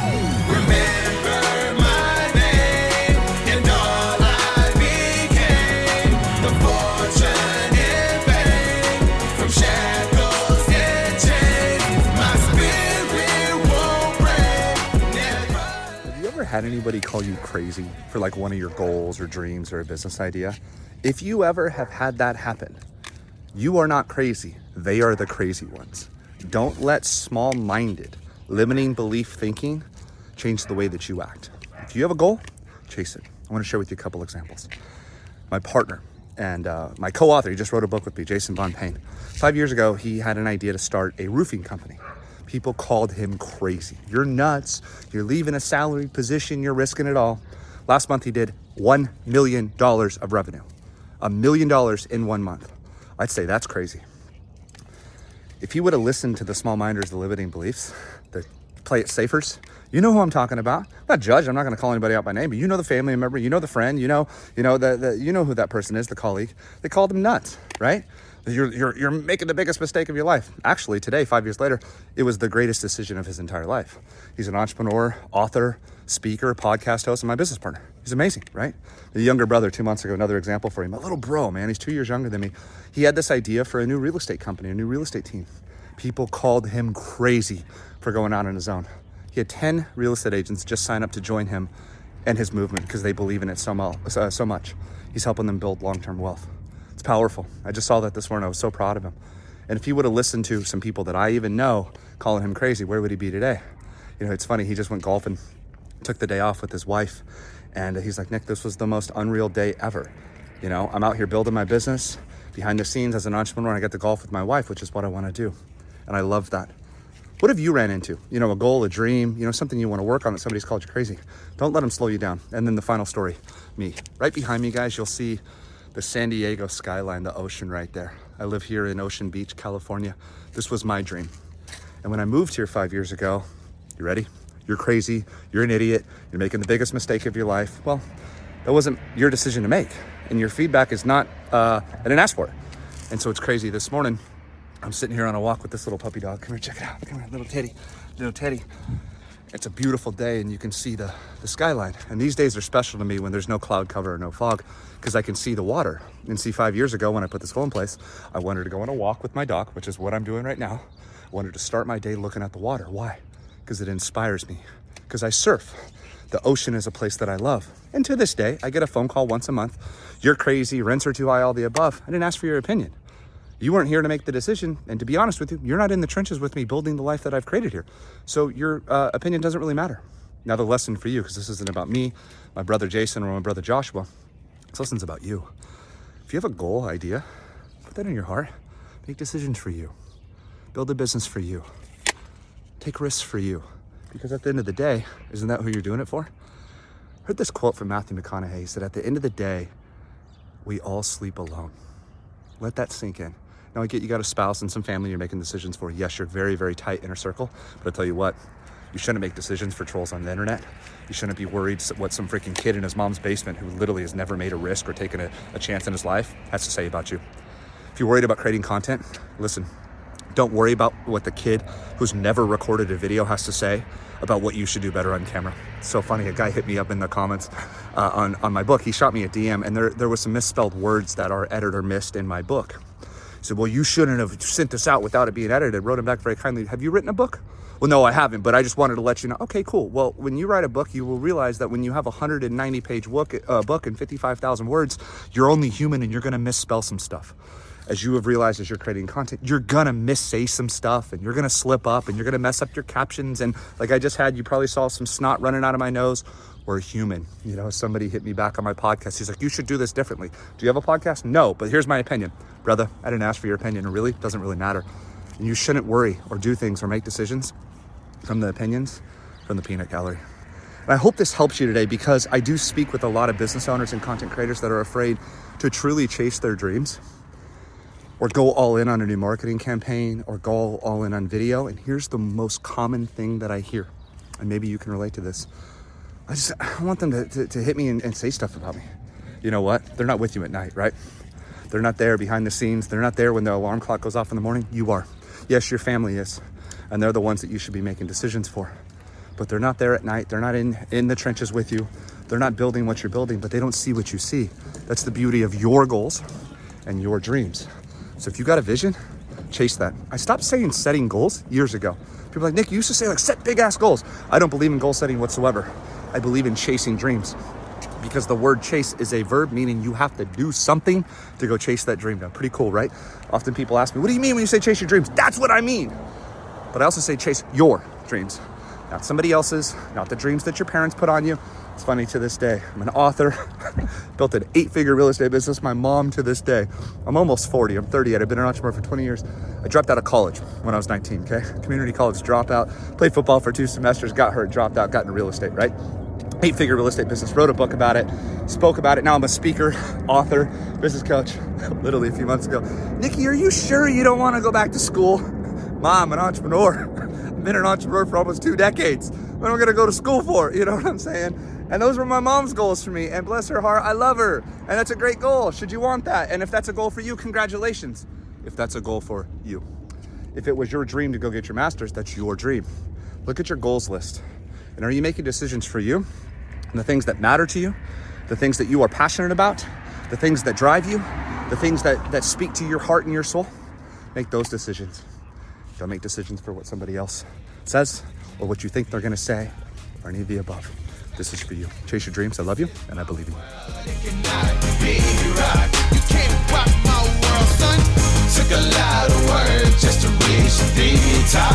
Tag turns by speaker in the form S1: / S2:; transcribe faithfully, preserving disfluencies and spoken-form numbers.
S1: Remember my name and all I became. The fortune and fame from shackles and chains. My spirit won't break. Never.
S2: Have you ever had anybody call you crazy for like one of your goals or dreams or a business idea? If you ever have had that happen, you are not crazy. They are the crazy ones. Don't let small-minded, limiting belief thinking change the way that you act. If you have a goal, chase it. I want to share with you a couple examples. My partner and uh, my co-author, he just wrote a book with me, Jason Von Payne. Five years ago, he had an idea to start a roofing company. People called him crazy. You're nuts. You're leaving a salaried position. You're risking it all. Last month, he did one million dollars of revenue. A million dollars in one month. I'd say that's crazy. If you would have listened to the small minders, the limiting beliefs, the play it safers, you know who I'm talking about. I'm not judged. I'm not going to call anybody out by name, but you know the family member, you know the friend, you know, you know the, the you know who that person is, the colleague. They called him nuts, right? You're you're you're making the biggest mistake of your life. Actually, today, five years later, it was the greatest decision of his entire life. He's an entrepreneur, author, speaker, podcast host, and my business partner. He's amazing, right? The younger brother, two months ago, another example for him. My little bro, man, he's two years younger than me. He had this idea for a new real estate company, a new real estate team. People called him crazy for going out on his own. He had ten real estate agents just sign up to join him and his movement because they believe in it so, mo- uh, so much. He's helping them build long-term wealth. It's powerful. I just saw that this morning. I was so proud of him. And if he would have listened to some people that I even know calling him crazy, where would he be today? You know, it's funny. He just went golfing, took the day off with his wife. And he's like, Nick, this was the most unreal day ever. You know, I'm out here building my business behind the scenes as an entrepreneur. I get to golf with my wife, which is what I want to do. And I love that. What have you ran into? You know, a goal, a dream, you know, something you want to work on that somebody's called you crazy. Don't let them slow you down. And then the final story, me. Right behind me, guys, you'll see the San Diego skyline, the ocean right there. I live here in Ocean Beach, California. This was my dream. And when I moved here five years ago, you ready? You're crazy, you're an idiot, you're making the biggest mistake of your life. Well, that wasn't your decision to make. And your feedback is not, uh, I didn't ask for it. And so it's crazy. This morning, I'm sitting here on a walk with this little puppy dog. Come here, check it out. Come here, little Teddy, little Teddy. It's a beautiful day and you can see the, the skyline. And these days are special to me when there's no cloud cover or no fog because I can see the water. And see, five years ago when I put this goal in place, I wanted to go on a walk with my dog, which is what I'm doing right now. I wanted to start my day looking at the water. Why? Because it inspires me. Because I surf. The ocean is a place that I love. And to this day, I get a phone call once a month. You're crazy, rents are too high, all the above. I didn't ask for your opinion. You weren't here to make the decision. And to be honest with you, you're not in the trenches with me building the life that I've created here. So your uh, opinion doesn't really matter. Now the lesson for you, because this isn't about me, my brother Jason, or my brother Joshua. This lesson's about you. If you have a goal, idea, put that in your heart. Make decisions for you. Build a business for you. Take risks for you. Because at the end of the day, isn't that who you're doing it for? I heard this quote from Matthew McConaughey. He said, at the end of the day, we all sleep alone. Let that sink in. Now I get you got a spouse and some family you're making decisions for. Yes, you're very, very tight inner circle. But I tell you what, you shouldn't make decisions for trolls on the internet. You shouldn't be worried what some freaking kid in his mom's basement who literally has never made a risk or taken a, a chance in his life has to say about you. If you're worried about creating content, listen. Don't worry about what the kid who's never recorded a video has to say about what you should do better on camera. It's so funny. A guy hit me up in the comments uh, on, on my book. He shot me a D M and there, there was some misspelled words that our editor missed in my book. He said, well, you shouldn't have sent this out without it being edited. Wrote him back very kindly. Have you written a book? Well, no, I haven't, but I just wanted to let you know. Okay, cool. Well, when you write a book, you will realize that when you have a one hundred ninety page book, uh, book and fifty-five thousand words, you're only human and you're going to misspell some stuff. As you have realized as you're creating content, you're gonna missay some stuff and you're gonna slip up and you're gonna mess up your captions. And like I just had, you probably saw some snot running out of my nose. We're human. You know, somebody hit me back on my podcast. He's like, you should do this differently. Do you have a podcast? No, but here's my opinion. Brother, I didn't ask for your opinion. It really doesn't really matter. And you shouldn't worry or do things or make decisions from the opinions from the peanut gallery. And I hope this helps you today because I do speak with a lot of business owners and content creators that are afraid to truly chase their dreams, or go all in on a new marketing campaign, or go all in on video. And here's the most common thing that I hear, and maybe you can relate to this. I just I want them to, to, to hit me and, and say stuff about me. You know what? They're not with you at night, right? They're not there behind the scenes. They're not there when the alarm clock goes off in the morning. You are. Yes, your family is. And they're the ones that you should be making decisions for. but they're not there at night. They're not in, in the trenches with you. They're not building what you're building, but they don't see what you see. That's the beauty of your goals and your dreams. So if you got a vision, chase that. I stopped saying setting goals years ago. People are like, Nick, you used to say like set big ass goals. I don't believe in goal setting whatsoever. I believe in chasing dreams, because the word chase is a verb, meaning you have to do something to go chase that dream down. Pretty cool, right? Often people ask me, what do you mean when you say chase your dreams? That's what I mean. But I also say chase your dreams, not somebody else's, not the dreams that your parents put on you. It's funny, to this day, I'm an author, built an eight-figure real estate business. My mom, to this day, I'm almost forty, I'm thirty yet. I've been an entrepreneur for twenty years. I dropped out of college when I was nineteen, okay? Community college dropout, played football for two semesters, got hurt, dropped out, got into real estate, right? Eight-figure real estate business, wrote a book about it, spoke about it. Now I'm a speaker, author, business coach, literally a few months ago. Nikki, are you sure you don't want to go back to school? Mom, I'm an entrepreneur. I've been an entrepreneur for almost two decades. What am I going to go to school for? You know what I'm saying? And those were my mom's goals for me. And bless her heart, I love her. And that's a great goal. Should you want that? And if that's a goal for you, congratulations. If that's a goal for you. If it was your dream to go get your master's, that's your dream. Look at your goals list. And are you making decisions for you? And the things that matter to you, the things that you are passionate about, the things that drive you, the things that, that speak to your heart and your soul? Make those decisions. Don't make decisions for what somebody else says or what you think they're going to say or any of the above. This is for you. Chase your dreams. I love you, and I believe in you.
S1: You can't rock my world, son. Took a lot of work just to reach the top.